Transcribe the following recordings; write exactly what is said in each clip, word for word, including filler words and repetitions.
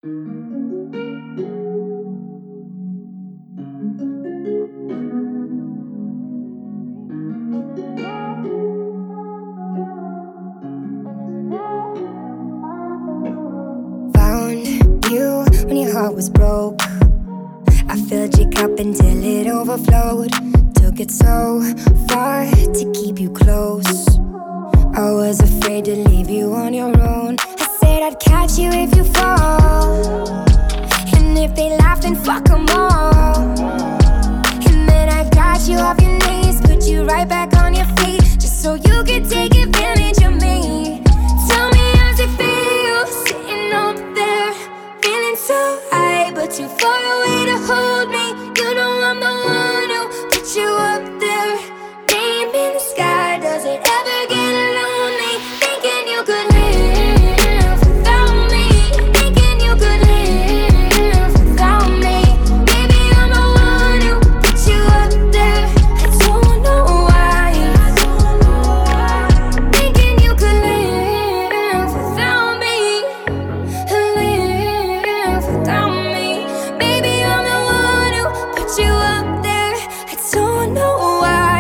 Found you when your heart was broke. I filled your cup until it overflowed. Took it so far to keep you close. I was afraid to leave you on your own. I said I'd catch you if you fall, and if they laugh then fuck 'em all. And then I got you off your knees, put you right back on your feet, just so you could take advantage of me. Tell me how's it feel, sitting up there, feeling so high, but too far away to hold me. You know I'm the one who put you up there. Name in the sky, does it ever get lonely? Thinking you could live without me, thinking you could live without me. Baby, I'm the one who put you up there. I don't know why. Thinking you could live without me, live without me. Baby, I'm the one who put you up there. I don't know why.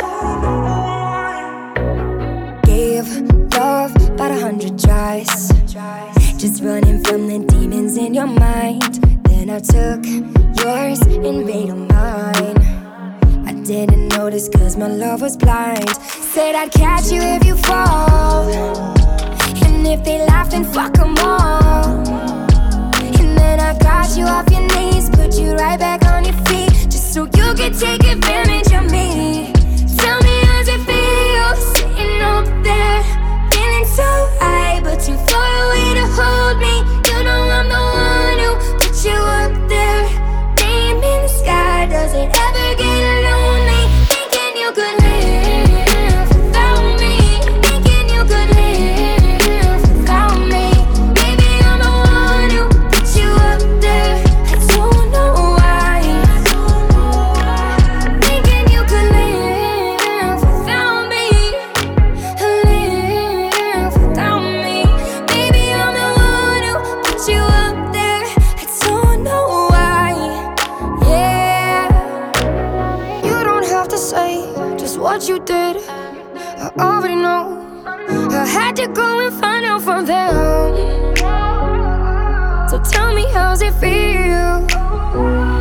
Gave love about a hundred tries, just running from the demons in your mind. Then I took yours and made them mine. I didn't notice cause my love was blind. Said I'd catch you if you fall, and if they laugh then fuck 'em all. And then I got you off your knees, put you right back on your feet, just so you could take advantage of me. Tell me how's it feel, sitting up there, feeling so high, but too far away to hold me. You know I'm the one who put you up there. Name in the sky, does it ever get lonely? Thinking you could live without me, thinking you could live without me. Baby, I'm the one who put you up there. I don't know why. Thinking you could live without me, live without me. Baby, I'm the one who put you up there. I don't know why. Yeah, you don't have to say just what you did. I already know. I had to go and find out from them. So tell me how's it feel,